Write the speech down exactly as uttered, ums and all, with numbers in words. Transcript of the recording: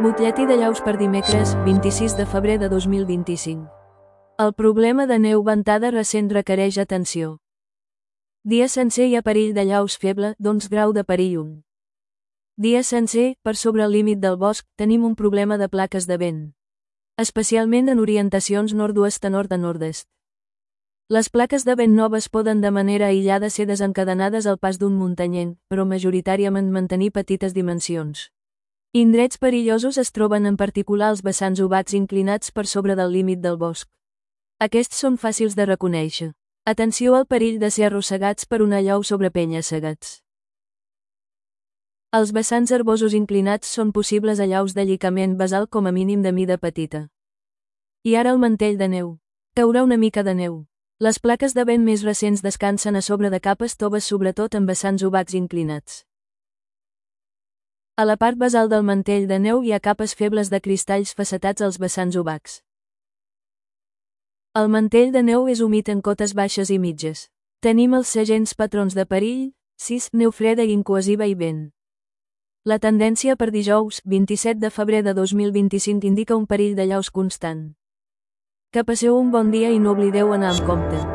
Butlletí de llaus per dimecres, vint-i-sis de febrer de dos mil vint-i-cinc. El problema de neu ventada recent requereix atenció. Dia sencer hi ha perill de llaus feble, d'onze grau de perill un. Dia sencer, per sobre el límit del bosc, tenim un problema de plaques de vent. Especialment en orientacions nord-oest a nord a nord-est. Les plaques de vent noves poden de manera aïllada ser desencadenades al pas d'un muntanyenc, però majoritàriament mantenir petites dimensions. Indrets perillosos es troben en particular als vessants ovats inclinats per sobre del límit del bosc. Aquests són fàcils de reconèixer. Atenció al perill de ser arrossegats per una llau sobre penya-segats. Els vessants herbosos inclinats són possibles allaus de llicament basal com a mínim de mida petita. I ara el mantell de neu. Caurà una mica de neu. Les plaques de vent més recents descansen a sobre de capes toves sobretot en vessants ovats inclinats. A la part basal del mantell de neu hi ha capes febles de cristalls facetats als vessants obacs. El mantell de neu és humit en cotes baixes i mitges. Tenim els segents patrons de perill, sis, neu freda i incohesiva i vent. La tendència per dijous, vint-i-set de febrer de dos mil vint-i-cinc indica un perill de llaus constant. Que passeu un bon dia i no oblideu anar amb compte.